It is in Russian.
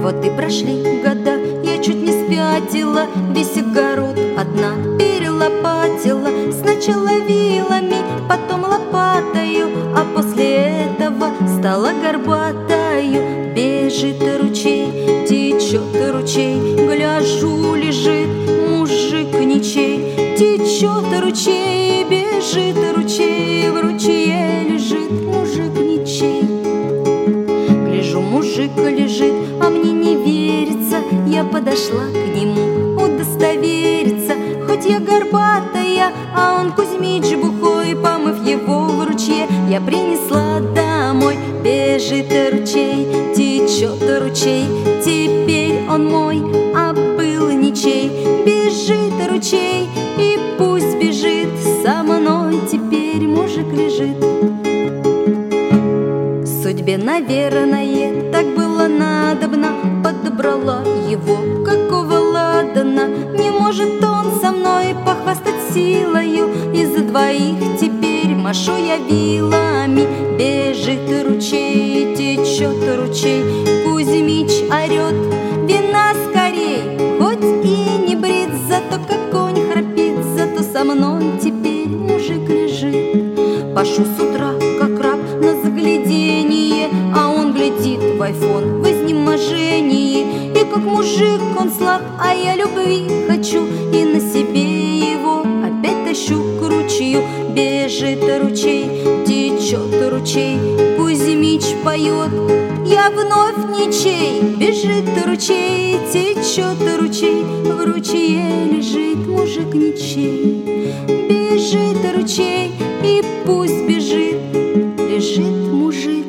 Вот и прошли года, я чуть не спятила, весь огород одна перелопатила. Сначала вилами, потом лопатою, а после этого стала горбатою. Бежит ручей, течет ручей, гляжу, лежит мужик ничей. Течет ручей, бежит ручей, в ручье лежит мужик ничей. Гляжу, мужик лежит, а мне не верится. Я подошла к нему удостовериться. Хоть я горбатая, а он Кузьмич бухой. Помыв его в ручье, я принесла домой. Бежит ручей, течет ручей, теперь он мой, а был ничей. Бежит ручей, и пусть бежит, со мной теперь мужик лежит. Судьбе, наверное, так было надобно. Подобрала его, какого ладана. Не может он со мной похвастать силою. Из-за двоих теперь машу я вилами. Бежит ручей, течет ручей, Кузьмич орет: вина скорей! Хоть и не брит, зато как конь храпит, зато со мной теперь мужик лежит. Пашу с утра, как раб, на загляденье, а он глядит в айфон в изнеможении. И как мужик он слаб, а я любви хочу, и на себе его опять тащу к ручью. Бежит ручей, течет ручей, Кузьмич поет: я вновь ничей. Бежит ручей, течет ручей, в ручье лежит мужик ничей. Бежит ручей, и пусть бежит, лежит мужик